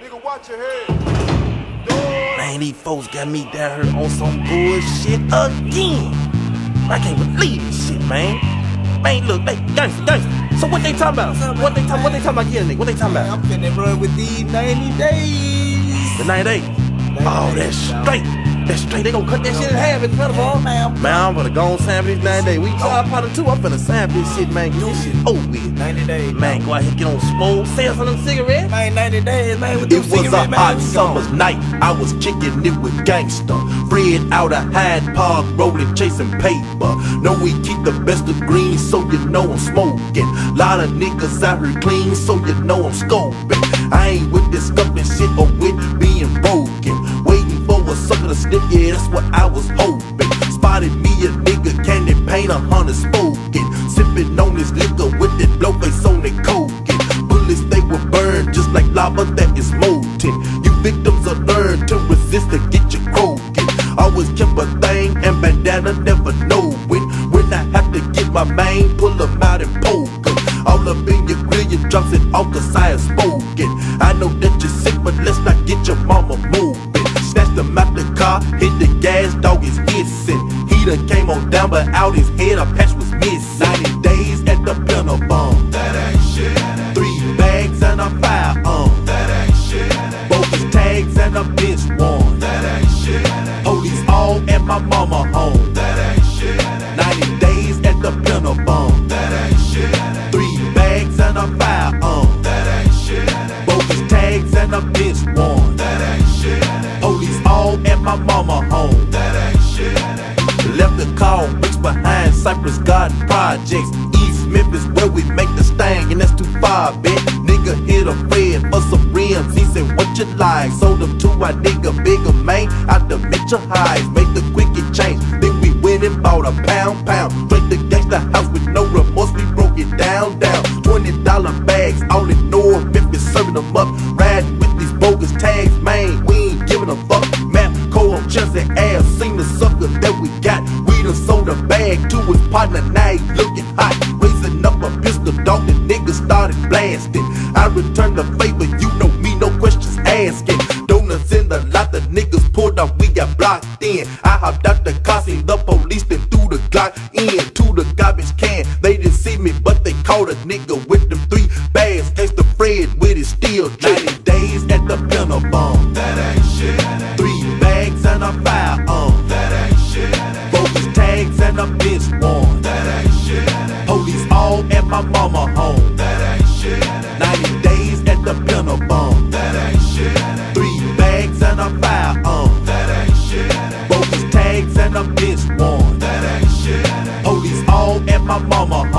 nigga, watch your head. Man, these folks got me down here on some bullshit again. I can't believe this shit, man. Man, look, they gangsta. So what they talking about? What they talking about getting, nigga? What they talking about? I'm finna run with these 90 days. The 90 days. Oh, that's straight. That's straight. They gon' cut that shit in half in front of them. Man, I'm gonna go on sample this 90 days. We try part of 2. I'm finna sample this shit, man. Get this shit over with. 90 days. Man, go out here, get on smoke. Sell some of them cigarettes. Man, 90 days, man. With It was a hot summer's night. I was kicking it with gangsta. Fred out of Hyde Park, rolling, chasing paper. Know we keep the best of green, so you know I'm smoking. Lot of niggas out here clean, so you know I'm scoping. I ain't with this scuffing shit or with being broken. Waiting for a sucker to slip, yeah, that's what I was hoping. Spotted me a nigga, candy paint 100 spoken. Sipping on this liquor with that blow face on it coking. Bullets, they will burn just like lava that is molten. You victims will learn to resist to get you croaking. Always kept a thing and bandana, never know when I have to get my main, pull them out and poke 'em. All up in your grill, you drops it off 'cause I have spoken. I know that you're sick, but let's not get your mama moving. Snatched him out the car, hit the gas, dog is hissing. He done came on down, but out his head a patch was missing. 90 days at the Pentagon. That ain't shit. 3 bags and a firearm. That ain't shit. Bogus tags and a bench warrant. That ain't shit. Police all at my mama home. That ain't shit. 90 days at the Pentagon. That ain't shit. 3 bags and a firearm. That ain't shit. Bogus tags and a bench warrant. That ain't shit. Police all at my mama home. That ain't shit. Left the call, bricks behind Cypress Garden Projects. East Memphis where we make the sting, and that's too far, bitch. Nigga hit a friend for some rims. He said, what you like? Sold them to a nigga bigger, man. Out the Mitchell Highs, made the quickie change. Then we went and bought a pound. Straight to gangsta house with no remorse, we broke it down. $20 bags, all in North Memphis, serving them up. Riding with these bogus tags, man. We ain't giving a fuck. Map, Cole, Chelsea, ass, seen the sucker that we got. We done sold a bag to his partner, now he looking hot. Raising up a pistol, dog, the nigga started blasting. I returned the favor, you know me, no questions asking. Donuts in the lot, the niggas pulled off, we got blocked in. I hopped out the car, seen the police, then threw the Glock in to the garbage can. They didn't see me, but they caught a nigga with them 3 bags. Gangsta Fred with his steel. 90 days at the Pentagon. That ain't shit. 3 bags and a firearm. That ain't shit. Bogus tags and a bench warrant. That ain't shit. Police all at my mama home. That ain't shit. 90 days at the Pentagon. That ain't shit. 3 bags and a firearm. That ain't shit. Bogus tags and a bench warrant. That ain't shit. Police all at my mama home.